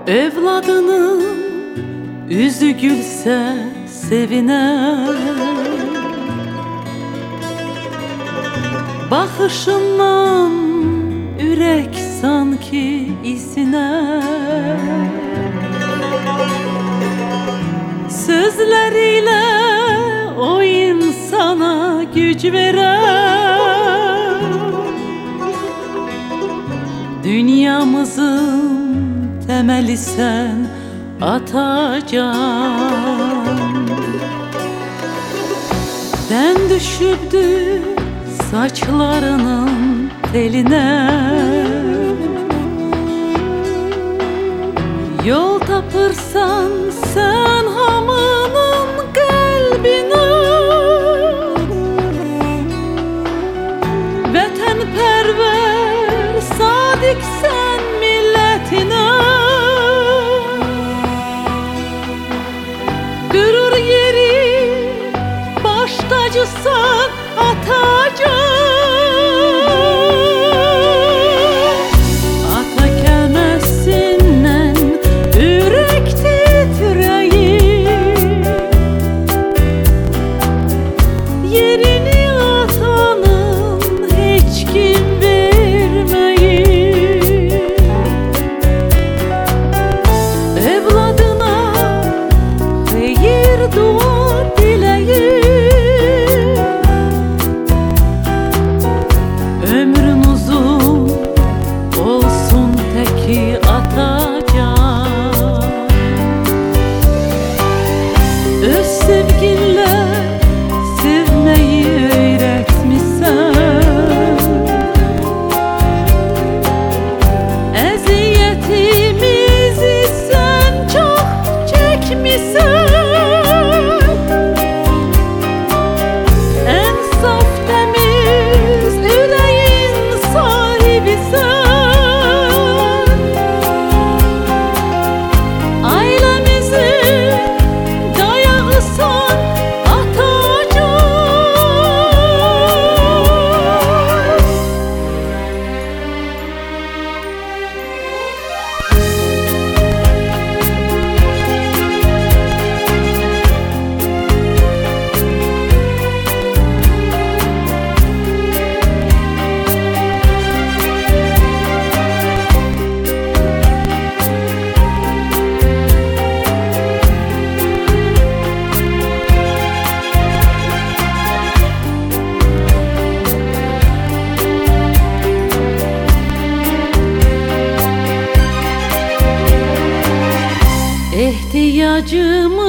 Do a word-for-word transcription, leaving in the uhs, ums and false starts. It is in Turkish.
Evladının yüzü gülse seviner, bakışından ürek sanki isiner. Sözleriyle o insana güç veren, dünyamızın temeli sen Atacan. Ben düşüptü saçlarının teline, yol tapırsan sen hamının kalbine. Vatanperver sadık sen milletine, gurur yeri baş tacısan Atacan. Ata kelmesinden ürek titreyir, yerini atanın hiç kim vermeyir. Evladına hayır dua dileyir, ömrün uzun olsun teki Atacan. Öz sevginle sevmeyi öğretmişsen, eziyetimizi sen çok çekmişsen. En saf temiz yüreğin sahibisin, ailemizin dayağısan Atacan. İhtiyacımı